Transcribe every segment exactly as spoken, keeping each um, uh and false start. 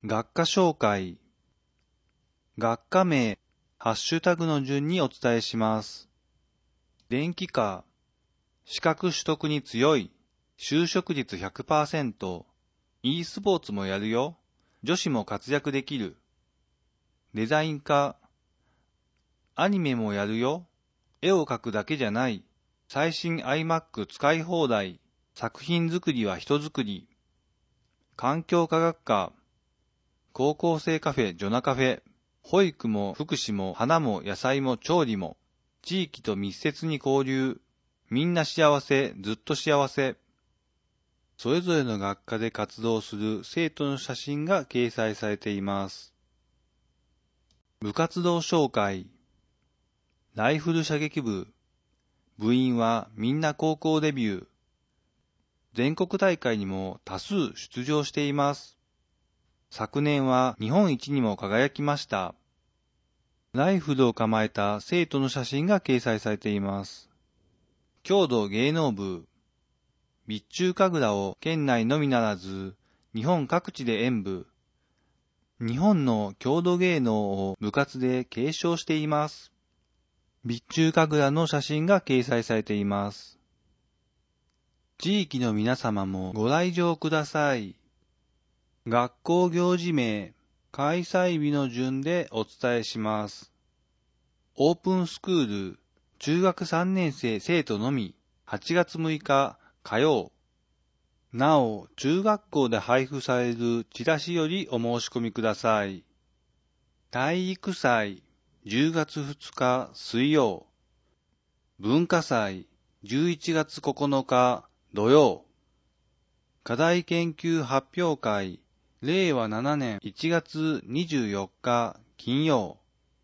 学科紹介。学科名、ハッシュタグの順にお伝えします。電気科、資格取得に強い、就職率 ひゃくパーセント、e スポーツもやるよ、女子も活躍できる。デザイン科、アニメもやるよ、絵を描くだけじゃない、最新 iMac 使い放題、作品作りは人作り。環境科学科、高校生カフェ、ジョナカフェ、保育も福祉も花も野菜も調理も、地域と密接に交流、みんな幸せ、ずっと幸せ。それぞれの学科で活動する生徒の写真が掲載されています。部活動紹介。ライフル射撃部。部員はみんな高校デビュー。全国大会にも多数出場しています。昨年は日本一にも輝きました。ライフルを構えた生徒の写真が掲載されています。郷土芸能部。備中神楽を県内のみならず、日本各地で演舞。日本の郷土芸能を部活で継承しています。備中神楽の写真が掲載されています。地域の皆様もご来場ください。学校行事名、開催日の順でお伝えします。オープンスクール、中学さんねん生生徒のみ、はちがつむいか火曜。なお、中学校で配布されるチラシよりお申し込みください。体育祭、じゅうがつふつか水曜。文化祭、じゅういちがつここのか土曜。課題研究発表会、れいわななねんいちがつにじゅうよっか金曜。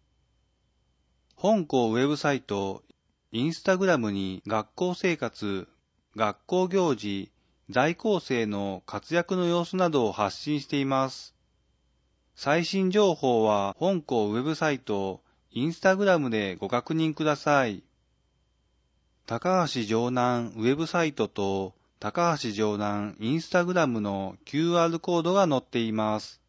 本校ウェブサイト、インスタグラムに学校生活、学校行事、在校生の活躍の様子などを発信しています。最新情報は本校ウェブサイト、インスタグラムでご確認ください。高橋城南ウェブサイトと高橋城南インスタグラムの キューアール コードが載っています。